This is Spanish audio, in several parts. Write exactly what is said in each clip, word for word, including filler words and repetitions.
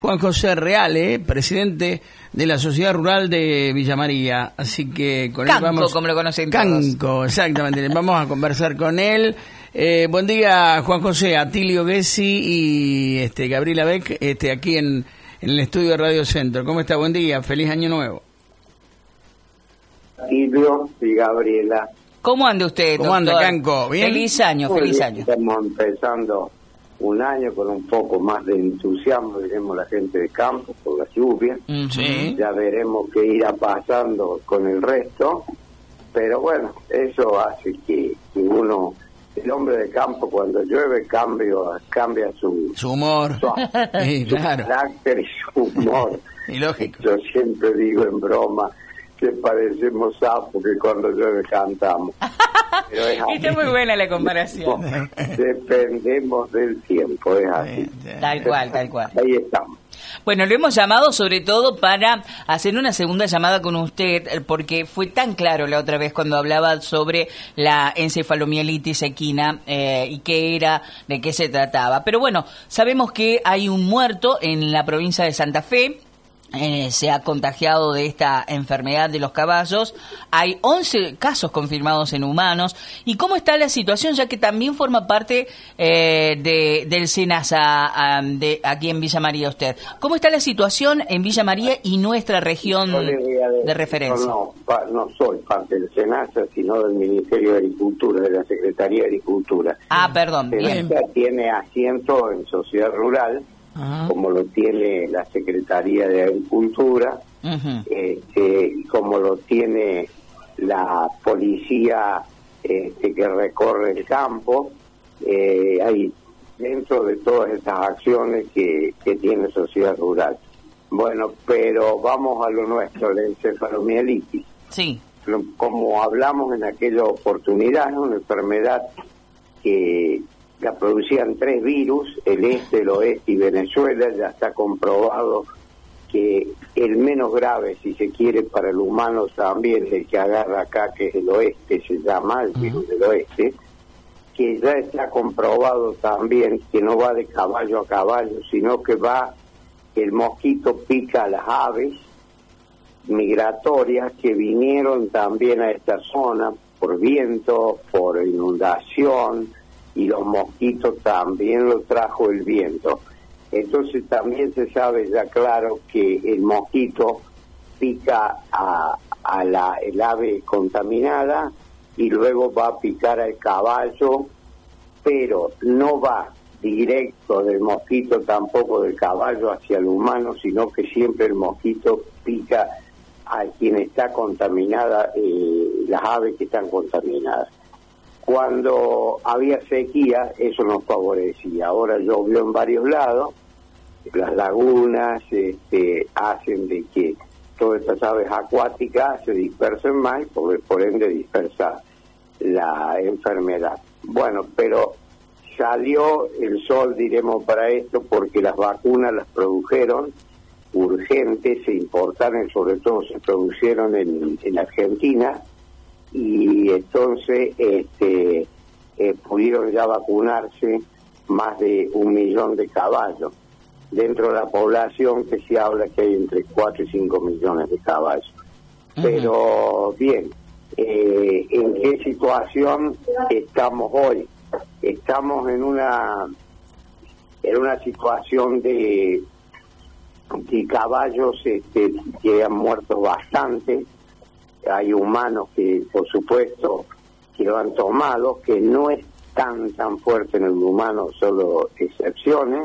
Juan José Reale, presidente de la Sociedad Rural de Villa María, así que con Canco, él vamos... como lo conocen Canco, todos. exactamente, vamos a conversar con él. Eh, buen día, Juan José, Atilio Gessi y este Gabriela Beck, este aquí en, en el estudio de Radio Centro. ¿Cómo está? Buen día, feliz año nuevo. Atilio y Gabriela. ¿Cómo anda usted, ¿Cómo doctor? anda, Canco? ¿Bien? Feliz año, Muy feliz bien, año. Estamos empezando un año con un poco más de entusiasmo, diremos, la gente de campo por la lluvia. Uh-huh. Sí. Ya veremos qué irá pasando con el resto, pero bueno, eso hace que, que uno, el hombre de campo, cuando llueve cambio, cambia su, Su humor. su, Sí, su claro. carácter y su humor. Y lógico. Yo siempre digo en broma que parecemos sapos que cuando llueve cantamos. Pero es así. Está muy buena la comparación. Dependemos del tiempo, es así. Sí, sí. Tal cual, tal cual. Ahí estamos. Bueno, lo hemos llamado sobre todo para hacer una segunda llamada con usted, porque fue tan claro la otra vez cuando hablaba sobre la encefalomielitis equina eh, y qué era, de qué se trataba. Pero bueno, sabemos que hay un muerto en la provincia de Santa Fe. Eh, se ha contagiado de esta enfermedad de los caballos. Hay once casos confirmados en humanos. ¿Y cómo está la situación, ya que también forma parte eh, de, del SENASA um, de aquí en Villa María usted? ¿Cómo está la situación en Villa María y nuestra región Yo le voy a decir, de referencia? No, no, pa- no soy parte del SENASA, sino del Ministerio de Agricultura, de la Secretaría de Agricultura. Ah, perdón, bien. SENASA tiene asiento en Sociedad Rural, Ajá. como lo tiene la Secretaría de Agricultura, Uh-huh. este, como lo tiene la policía este, que recorre el campo. Eh, hay dentro de todas estas acciones que, que tiene Sociedad Rural. Bueno, pero vamos a lo nuestro, la encefalomielitis. Sí. Como hablamos en aquella oportunidad, es una enfermedad que la producían tres virus, el este, el oeste y Venezuela. Ya está comprobado que el menos grave, si se quiere, para el humano también, el que agarra acá, que es el oeste, se llama el virus del oeste, que ya está comprobado también que no va de caballo a caballo, sino que va, el mosquito pica a las aves migratorias que vinieron también a esta zona por viento, por inundación, y los mosquitos también lo trajo el viento. Entonces también se sabe ya claro que el mosquito pica a, a la el ave contaminada y luego va a picar al caballo, pero no va directo del mosquito tampoco del caballo hacia el humano, sino que siempre el mosquito pica a quien está contaminada, eh, las aves que están contaminadas. Cuando había sequía, eso nos favorecía. Ahora llovió en varios lados, las lagunas este, hacen de que todas estas aves acuáticas se dispersen más, por, por ende dispersa la enfermedad. Bueno, pero salió el sol, diremos, para esto, porque las vacunas las produjeron urgentes, se importaron, sobre todo se producieron en, en Argentina, y entonces este eh, pudieron ya vacunarse más de un millón de caballos dentro de la población, que se habla que hay entre cuatro y cinco millones de caballos. Uh-huh. Pero bien, eh, ¿en qué situación estamos hoy? Estamos en una en una situación de, de caballos este, que han muerto bastante. Hay humanos que, por supuesto, que lo han tomado, que no es tan tan fuerte en el humano, solo excepciones,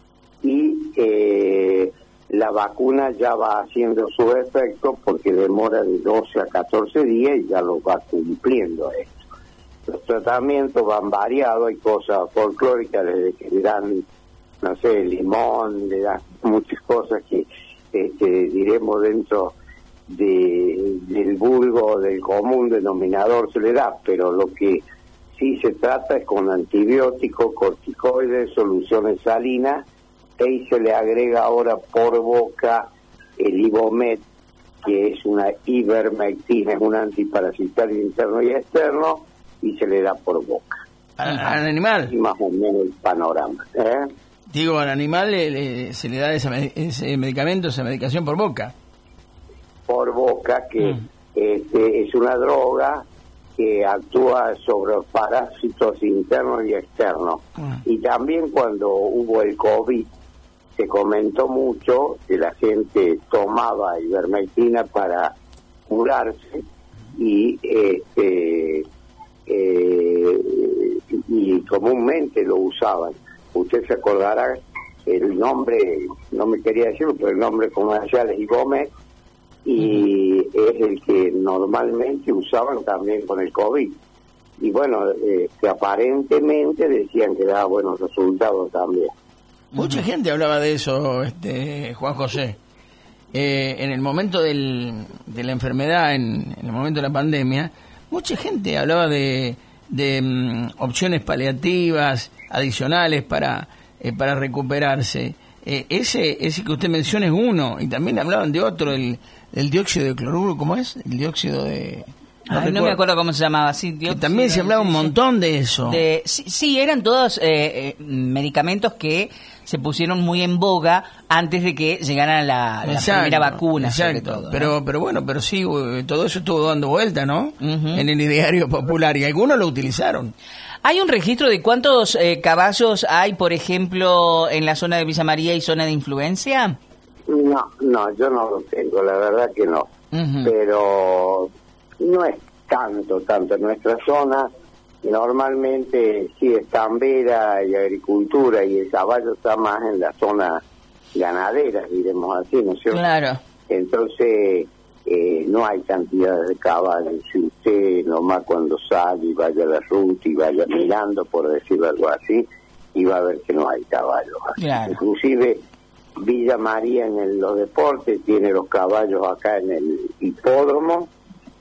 y eh, la vacuna ya va haciendo su efecto porque demora de doce a catorce días y ya lo va cumpliendo esto. Los tratamientos van variados, hay cosas folclóricas, desde que le dan, no sé, limón, le dan muchas cosas que, que, que diremos dentro de, del vulgo, del común denominador se le da, pero lo que sí se trata es con antibióticos, corticoides, soluciones salinas, y se le agrega ahora por boca el Ibomet, que es una ivermectina, es un antiparasitario interno y externo, y se le da por boca. ¿Al, al animal? Y más o menos el panorama. ¿eh? Digo, al animal le, le, se le da ese, ese medicamento, esa medicación por boca. Por boca, que mm. este, es una droga que actúa sobre los parásitos internos y externos. Mm. Y también cuando hubo el COVID, se comentó mucho que la gente tomaba ivermectina para curarse y este eh, y comúnmente lo usaban. Usted se acordará el nombre, no me quería decirlo, pero el nombre comercial es Ibomet, y uh-huh. es el que normalmente usaban también con el COVID. Y bueno, eh, que aparentemente decían que daba buenos resultados también. Mucha gente hablaba de eso, este Juan José. Eh, en el momento del, de la enfermedad, en, en el momento de la pandemia, mucha gente hablaba de, de um, opciones paliativas, adicionales para eh, para recuperarse. Eh, ese ese que usted menciona es uno, y también hablaban de otro, el, el dióxido de cloruro, ¿cómo es? El dióxido de... No, Ay, no me acuerdo cómo se llamaba. Sí, dióxido, también se hablaba un montón de eso. De, sí, sí, eran todos eh, eh, medicamentos que se pusieron muy en boga antes de que llegara la, la exacto, primera vacuna. Exacto. Todo, pero, ¿no? pero bueno, pero sí, todo eso estuvo dando vuelta, ¿no? Uh-huh. En el ideario popular, y algunos lo utilizaron. ¿Hay un registro de cuántos eh, caballos hay, por ejemplo, en la zona de Villa María y zona de influencia? No, no, yo no lo tengo, la verdad que no. Uh-huh. Pero no es tanto, tanto en nuestra zona. Normalmente sí es cambera y agricultura, y el caballo está más en la zona ganadera, diremos así, ¿no es cierto? Claro. Entonces eh, no hay cantidades de caballos. Si usted nomás cuando sale y vaya a la ruta y vaya mirando, por decirlo algo así, y va a ver que no hay caballos. Claro. Inclusive Villa María en el, los deportes tiene los caballos acá en el hipódromo,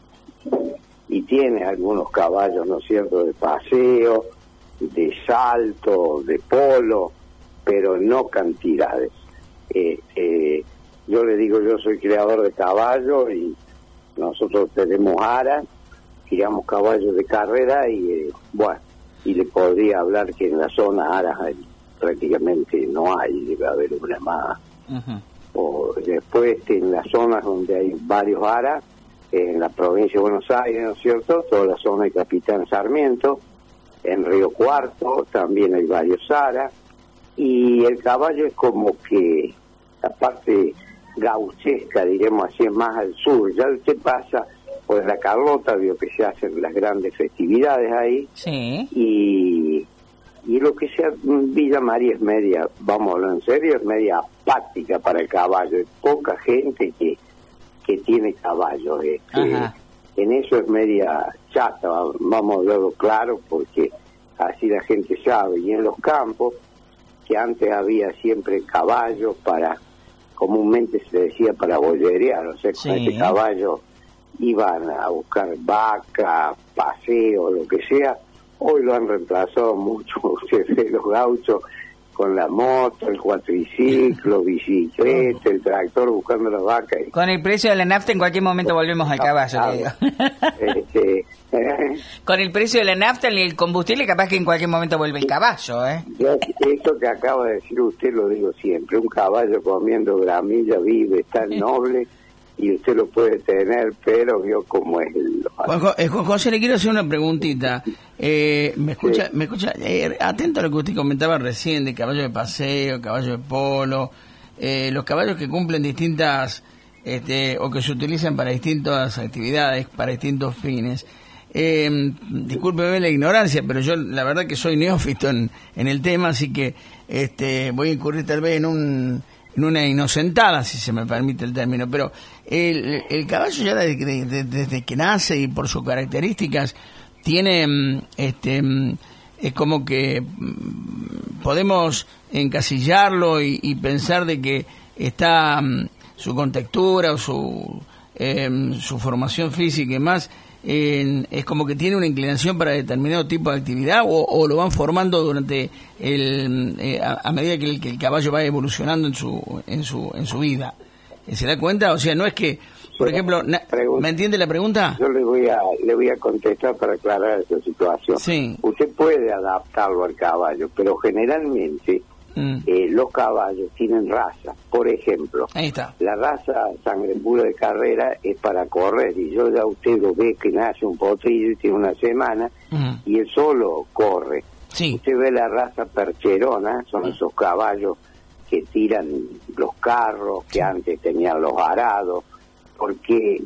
y tiene algunos caballos, ¿no es cierto?, de paseo, de salto, de polo, pero no cantidades. Eh, eh, yo le digo, yo soy criador de caballos y nosotros tenemos aras, criamos caballos de carrera y, eh, bueno, y le podría hablar que en la zona aras hay, prácticamente no hay, debe haber una más. Uh-huh. O después en las zonas donde hay varios aras, en la provincia de Buenos Aires, ¿no es cierto?, toda la zona de Capitán Sarmiento, en Río Cuarto también hay varios aras, y el caballo es como que la parte gauchesca, diremos así, es más al sur. Ya usted pasa por la Carlota, vio que se hacen las grandes festividades ahí, sí. y y lo que sea Villa María es media, vamos a hablar en serio, es media apática para el caballo. Hay poca gente que que tiene caballos. Este, en eso es media chata, vamos a verlo claro, porque así la gente sabe. Y en los campos, que antes había siempre caballos para, comúnmente se decía para bollerear, o sea, sí. con este caballo iban a buscar vaca, paseo, lo que sea. Hoy lo han reemplazado mucho, ustedes, los gauchos, con la moto, el cuatriciclo, bicicleta, el tractor buscando las vacas. Y... Con el precio de la nafta en cualquier momento volvemos al caballo, ah, le digo. Este, eh, Con el precio de la nafta y el combustible capaz que en cualquier momento vuelve el caballo, ¿eh? Yo, esto que acaba de decir usted lo digo siempre, un caballo comiendo gramilla vive, tan noble, y usted lo puede tener, pero vio cómo es el... Juan, eh, Juan José, le quiero hacer una preguntita. Eh, ¿Me escucha? Sí. ¿Me escucha? Eh, atento a lo que usted comentaba recién de caballo de paseo, caballo de polo, eh, los caballos que cumplen distintas, este, o que se utilizan para distintas actividades, para distintos fines. Eh, discúlpeme la ignorancia, pero yo la verdad que soy neófito en, en el tema, así que este, voy a incurrir tal vez en un... en una inocentada, si se me permite el término, pero el, el caballo ya desde, desde, desde que nace y por sus características tiene, este, es como que podemos encasillarlo y, y pensar de que está su contextura o su, eh, su formación física y más, eh, es como que tiene una inclinación para determinado tipo de actividad, o, o lo van formando durante el eh, a, a medida que el, que el caballo va evolucionando en su en su en su vida. ¿Se da cuenta? O sea, no es que, por ejemplo, na, ¿me entiende la pregunta? Yo le voy a le voy a contestar para aclarar esa situación. Sí. Usted puede adaptarlo al caballo, pero generalmente Mm. eh, los caballos tienen raza. Por ejemplo, Ahí está. la raza sangre pura de carrera es para correr, y yo ya usted lo ve que nace un potrillo y tiene una semana, Mm. y él solo corre. Sí. Usted ve la raza percherona, son esos caballos que tiran los carros, que antes tenían los arados, porque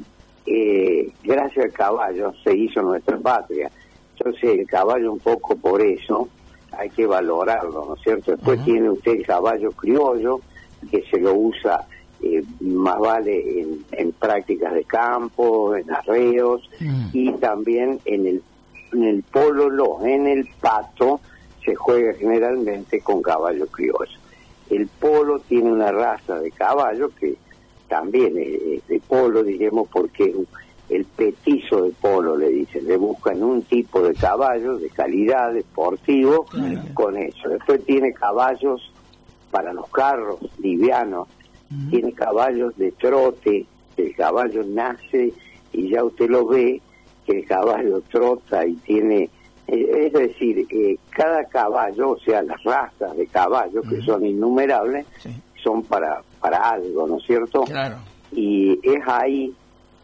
eh, gracias al caballo se hizo nuestra patria. Entonces el caballo un poco por eso hay que valorarlo, ¿no es cierto? Después Uh-huh. tiene usted el caballo criollo, que se lo usa eh, más vale en, en prácticas de campo, en arreos, Mm. y también en el en el polo lo, en el pato se juega generalmente con caballo criollo. El polo tiene una raza de caballo que también es de polo, diremos, porque el petizo de polo, le dicen, le buscan un tipo de caballo de calidad, deportivo, Claro. con eso. Después tiene caballos para los carros, livianos, Mm. tiene caballos de trote, el caballo nace y ya usted lo ve, que el caballo trota y tiene, eh, es decir, eh, cada caballo, o sea, las razas de caballos, que Mm. son innumerables, Sí. son para, para algo, ¿no es cierto? Claro. Y es ahí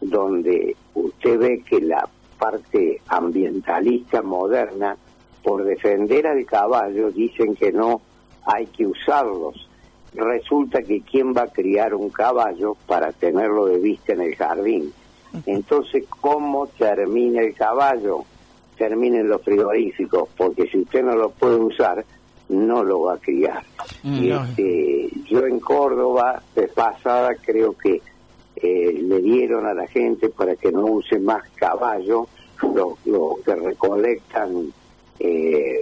donde usted ve que la parte ambientalista moderna, por defender al caballo, dicen que no hay que usarlos. Resulta que ¿quién va a criar un caballo para tenerlo de vista en el jardín? Entonces, ¿cómo termina el caballo? Termina en los frigoríficos, porque si usted no lo puede usar, no lo va a criar. Mm, Y no. este, yo en Córdoba, de pasada, creo que eh, le dieron a la gente para que no use más caballo, lo, lo que recolectan, eh,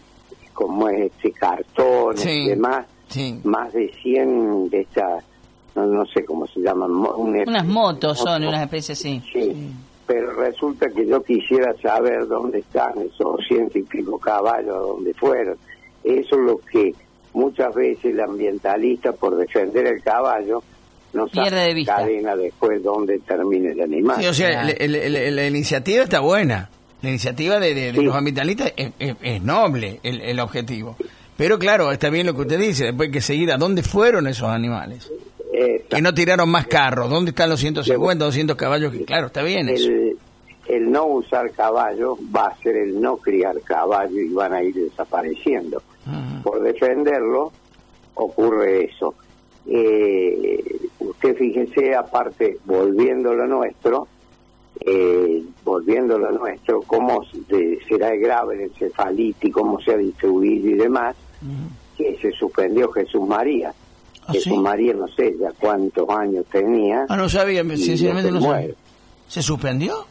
como es este, cartones Sí. y demás, Sí. más de cien de estas, no, no sé cómo se llaman. mo- una Unas especie- motos son, moto. unas especies, sí. Sí, pero resulta que yo quisiera saber dónde están esos ciento y pico caballos, dónde fueron. Eso es lo que muchas veces el ambientalista, por defender el caballo, no Pierde de vista. cadena después dónde termina el animal. Sí, o sea, Claro. el- el- el- la iniciativa está buena. La iniciativa de, de- de Sí. los ambientalistas es, es- es noble, el, el objetivo. Pero claro, está bien lo que usted dice, después hay que seguir a dónde fueron esos animales. Eh, Que no tiraron más carros, ¿dónde están los ciento cincuenta, doscientos caballos? Que, claro, está bien eso. el, el no usar caballo va a ser el no criar caballo y van a ir desapareciendo. Ajá. Por defenderlo ocurre eso. Eh, usted fíjese, aparte, volviendo a lo nuestro, eh, volviendo a lo nuestro, cómo de- será el grave, el encefalitis, cómo se ha distribuido y demás, que se suspendió Jesús María. ¿Ah, Jesús sí? María no sé ya cuántos años tenía. Ah, no sabía, y sinceramente no no se sabía. muere. ¿Se suspendió?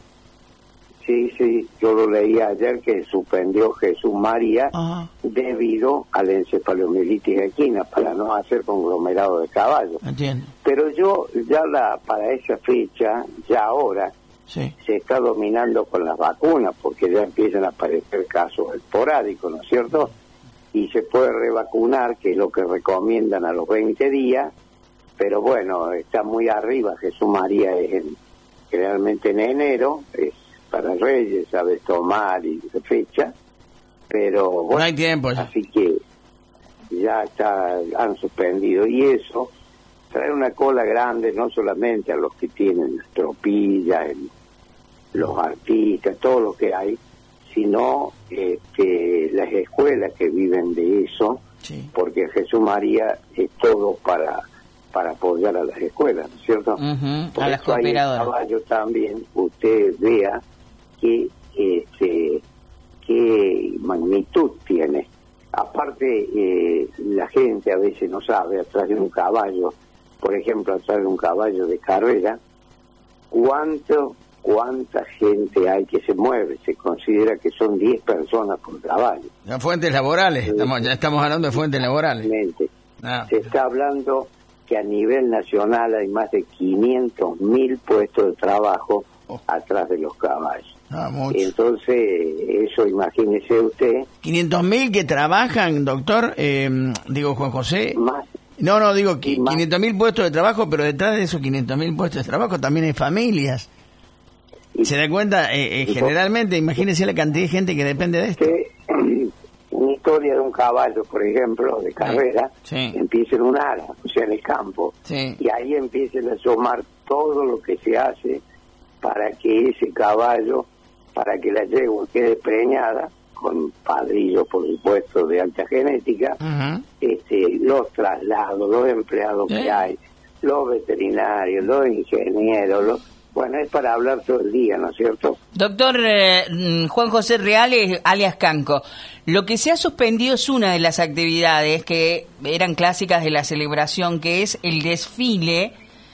Sí, sí, yo lo leí ayer que suspendió Jesús María Ajá. debido a la encefalomielitis equina, para no hacer conglomerado de caballos. Entiendo. Pero yo ya la para esa fecha, ya ahora, Sí. se está dominando con las vacunas, porque ya empiezan a aparecer casos esporádicos, ¿no es cierto? Y se puede revacunar, que es lo que recomiendan a los veinte días, pero bueno, está muy arriba. Jesús María es en, generalmente en enero, es para Reyes, sabe tomar y de fecha, pero bueno, No hay tiempo ya. así que ya está, han suspendido, y eso trae una cola grande no solamente a los que tienen las tropillas, el- los artistas, todo lo que hay, sino este, las escuelas que viven de eso, Sí. porque Jesús María es todo para para apoyar a las escuelas, ¿no es cierto? Ujú, Por a las eso ahí el cooperadoras. caballo también, usted vea que este, qué magnitud tiene. Aparte, eh, la gente a veces no sabe, atrás de un caballo, por ejemplo, atrás de un caballo de carrera, cuánto cuánta gente hay que se mueve. Se considera que son diez personas por caballo. Las fuentes laborales, estamos, ya estamos hablando de fuentes laborales. Realmente. Ah, Se está hablando que a nivel nacional hay más de quinientos mil puestos de trabajo Oh. atrás de los caballos. ah, mucho. Entonces, eso imagínese usted, quinientos mil que trabajan, doctor, eh, digo Juan José. más No, no, digo que Y más- quinientos mil puestos de trabajo, pero detrás de esos quinientos mil puestos de trabajo también hay familias. y ¿Se da cuenta? Eh, eh, y por- generalmente, imagínese la cantidad de gente que depende de esto. usted, ni historia de un caballo, por ejemplo, de carrera, sí. empieza en un ara, o sea, en el campo, sí. y ahí empiezan a sumar todo lo que se hace para que ese caballo, para que la yegua quede preñada, con padrillos, por supuesto, de alta genética, uh-huh. este, los traslados, los empleados ¿Eh? que hay, los veterinarios, los ingenieros, los... Bueno, es para hablar todo el día, ¿no es cierto? Doctor eh, Juan José Reales, alias Canco, lo que se ha suspendido es una de las actividades que eran clásicas de la celebración, que es el desfile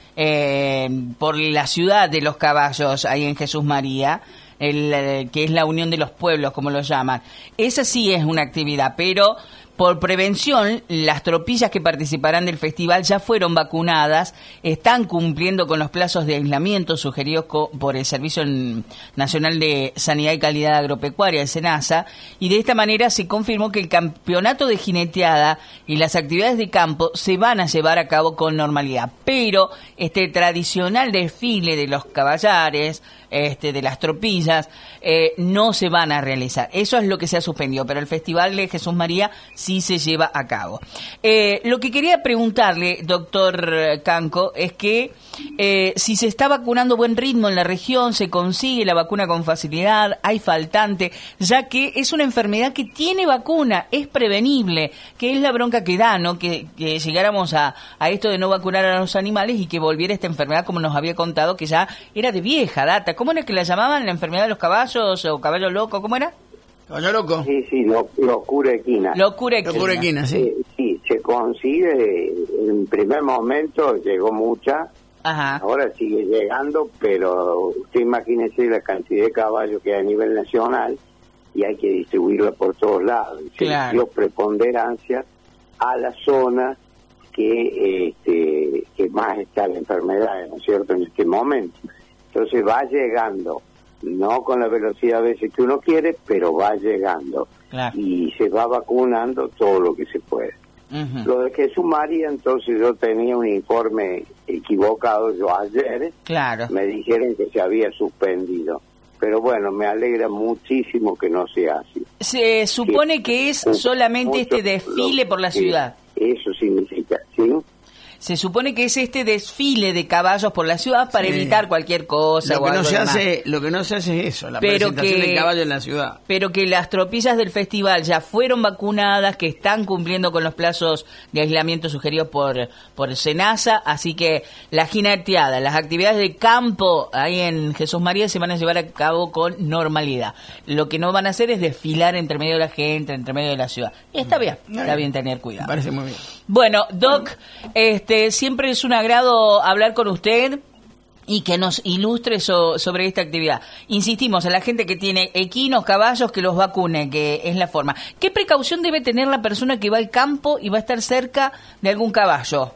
eh, por la ciudad de los caballos, ahí en Jesús María, el, eh, que es la unión de los pueblos, como lo llaman. Esa sí es una actividad, pero... Por prevención, las tropillas que participarán del festival ya fueron vacunadas, están cumpliendo con los plazos de aislamiento sugeridos por el Servicio Nacional de Sanidad y Calidad Agropecuaria, el SENASA, y de esta manera se confirmó que el campeonato de jineteada y las actividades de campo se van a llevar a cabo con normalidad. Pero este tradicional desfile de los caballares, este, de las tropillas, eh, no se van a realizar. Eso es lo que se ha suspendido, pero el Festival de Jesús María sí se lleva a cabo. Eh, lo que quería preguntarle, doctor Canco, es que eh, si se está vacunando a buen ritmo en la región, se consigue la vacuna con facilidad, hay faltante, ya que es una enfermedad que tiene vacuna, es prevenible, que es la bronca que da, ¿no? Que, que llegáramos a, a esto de no vacunar a los animales y que volviera esta enfermedad, como nos había contado, que ya era de vieja data. ¿Cómo era que la llamaban? ¿La enfermedad de los caballos o caballo loco? ¿Cómo era? ¿Caballo loco? Sí, sí, lo, locura equina. Locura equina. Locura equina, sí. Eh, sí, se consigue, en primer momento llegó mucha, Ajá. ahora sigue llegando, pero usted imagínese la cantidad de caballos que hay a nivel nacional y hay que distribuirla por todos lados. Se claro. dio preponderancia a la zona que, este, que más está la enfermedad, ¿no es cierto?, en este momento. Entonces va llegando, no con la velocidad a veces que uno quiere, pero va llegando. Claro. Y se va vacunando todo lo que se puede. Uh-huh. Lo de Jesús María, entonces yo tenía un informe equivocado, yo ayer claro. me dijeron que se había suspendido. Pero bueno, me alegra muchísimo que no sea así. Se supone que, que es solamente este desfile por la ciudad. Eso significa, ¿sí? Se supone que es este desfile de caballos por la ciudad para sí. evitar cualquier cosa. Lo que, o no algo se demás. hace, lo que no se hace es eso, la pero presentación que, de caballo en la ciudad. Pero que las tropillas del festival ya fueron vacunadas, que están cumpliendo con los plazos de aislamiento sugeridos por, por SENASA, así que la jineteada, las actividades de campo ahí en Jesús María se van a llevar a cabo con normalidad. Lo que no van a hacer es desfilar entre medio de la gente, entre medio de la ciudad. Y está bien, está bien, bien tener cuidado. Me parece muy bien. Bueno, Doc, este, siempre es un agrado hablar con usted y que nos ilustre so, sobre esta actividad. Insistimos, a la gente que tiene equinos, caballos, que los vacune, que es la forma. ¿Qué precaución debe tener la persona que va al campo y va a estar cerca de algún caballo?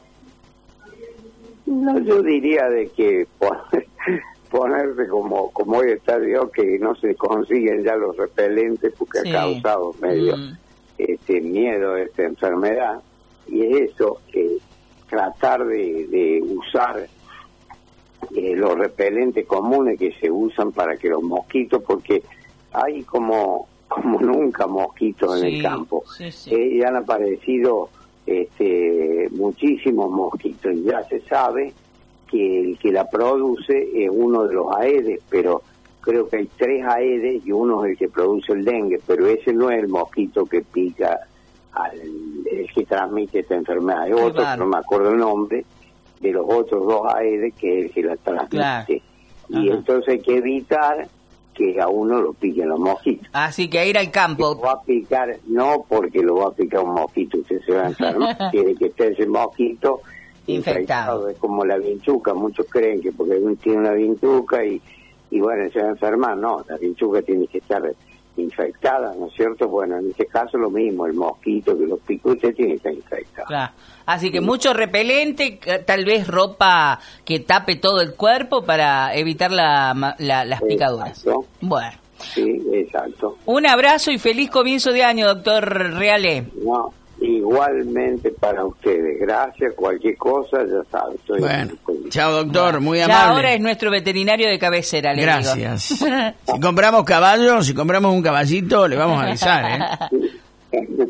No, yo diría de que ponerse como como hoy está Dios, que no se consiguen ya los repelentes porque sí. ha causado medio mm. este miedo a esta enfermedad. Y es eso, que tratar de, de usar eh, los repelentes comunes que se usan para que los mosquitos, porque hay como como nunca mosquitos sí, en el campo. Sí, sí. Eh, y han aparecido este, muchísimos mosquitos, y ya se sabe que el que la produce es uno de los Aedes, pero creo que hay tres Aedes y uno es el que produce el dengue, pero ese no es el mosquito que pica al el que transmite esta enfermedad. Es otro, claro. no me acuerdo el nombre, de los otros dos Aedes, que es el que la transmite. Claro. Y Ajá. entonces hay que evitar que a uno lo piquen los mosquitos. Así que ir al campo. Lo va a picar, no porque lo va a picar un mosquito, usted se va a enfermar, tiene que estar ese mosquito infectado. infectado. Es como la vinchuca, muchos creen que porque uno tiene una vinchuca y, y bueno, se va a enfermar. No, la vinchuca tiene que estar infectada, ¿no es cierto? Bueno, en este caso lo mismo, el mosquito que los pica, usted tiene que estar infectado. Claro. Así que sí. mucho repelente, tal vez ropa que tape todo el cuerpo para evitar la, la, las picaduras. Exacto. Bueno. Sí, exacto. Un abrazo y feliz comienzo de año, doctor Reale. No, igualmente para ustedes. Gracias, cualquier cosa, ya sabes. Estoy bueno, chao doctor, bueno, muy ya amable. Ahora es nuestro veterinario de cabecera, le Gracias. digo. Si compramos caballos, si compramos un caballito, le vamos a avisar, ¿eh?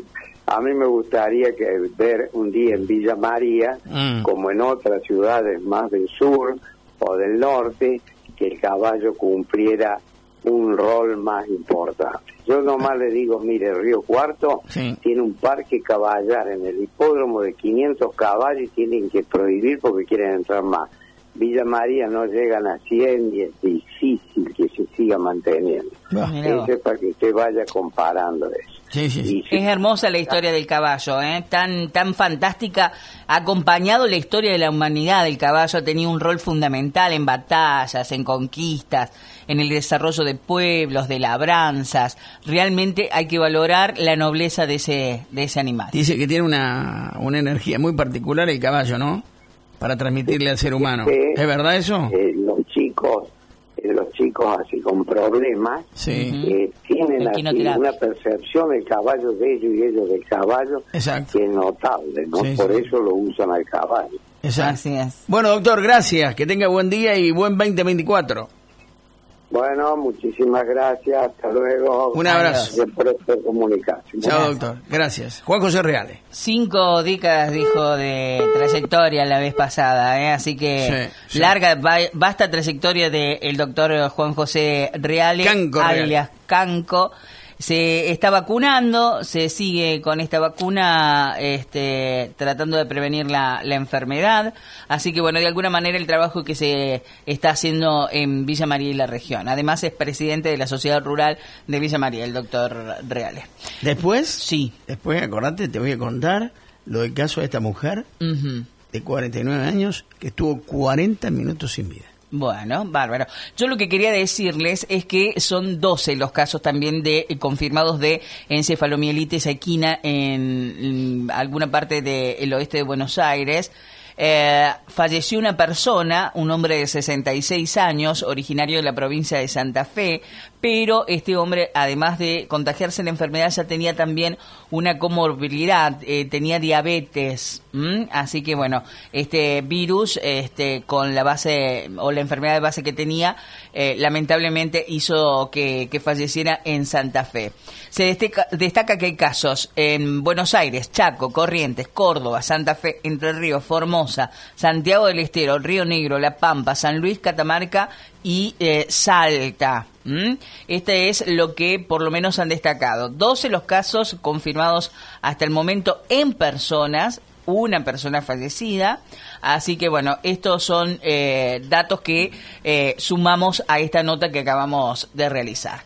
A mí me gustaría que ver un día en Villa María, mm. como en otras ciudades más del sur o del norte, que el caballo cumpliera un rol más importante. Yo nomás le digo, mire, Río Cuarto sí. tiene un parque caballar en el hipódromo de quinientos caballos y tienen que prohibir porque quieren entrar más. Villa María no llegan a cien y es difícil que se siga manteniendo. No, eso es para que usted vaya comparando eso. Sí, sí, sí. Es hermosa la historia del caballo, ¿eh? tan tan fantástica. Ha acompañado la historia de la humanidad. El caballo ha tenido un rol fundamental en batallas, en conquistas, en el desarrollo de pueblos, de labranzas. Realmente hay que valorar la nobleza de ese de ese animal. Dice que tiene una, una energía muy particular el caballo, ¿no? Para transmitirle al ser humano. Eh, ¿Es verdad eso? Eh, los chicos, eh, los chicos así con problemas, sí. eh, tienen así una percepción del caballo de ellos y ellos del caballo. Exacto. Que es notable, ¿no? Sí, Por sí. eso lo usan al caballo. Exacto. Así es. Bueno, doctor, gracias. Que tenga buen día y buen veinte veinticuatro. Bueno, muchísimas gracias, hasta luego. Un abrazo. Siempre por comunicación. Chao, doctor. Gracias. Juan José Reales. Cinco décadas, dijo, de trayectoria la vez pasada, ¿eh? Así que sí, sí. larga, vasta trayectoria del doctor Juan José Reales, Canco alias Reales. Canco. Se está vacunando, se sigue con esta vacuna este, tratando de prevenir la, la enfermedad. Así que, bueno, de alguna manera el trabajo que se está haciendo en Villa María y la región. Además es presidente de la Sociedad Rural de Villa María, el doctor Reales. ¿Después? Sí. Después, acordate, te voy a contar lo del caso de esta mujer uh-huh. de cuarenta y nueve años que estuvo cuarenta minutos sin vida. Bueno, bárbaro. Yo lo que quería decirles es que son doce los casos también de confirmados de encefalomielitis equina en, en alguna parte del oeste de Buenos Aires. Eh, falleció una persona, un hombre de sesenta y seis años, originario de la provincia de Santa Fe, pero este hombre, además de contagiarse la enfermedad, ya tenía también una comorbilidad, eh, tenía diabetes, ¿m? Así que bueno, este virus, este, con la base o la enfermedad de base que tenía, eh, lamentablemente hizo que, que falleciera en Santa Fe. Se destaca, destaca que hay casos en Buenos Aires, Chaco, Corrientes, Córdoba, Santa Fe, Entre Ríos, Formosa, Santiago del Estero, Río Negro, La Pampa, San Luis, Catamarca y eh, Salta. ¿Mm? Este es lo que por lo menos han destacado. doce los casos confirmados hasta el momento en personas, una persona fallecida. Así que bueno, estos son eh, datos que eh, sumamos a esta nota que acabamos de realizar.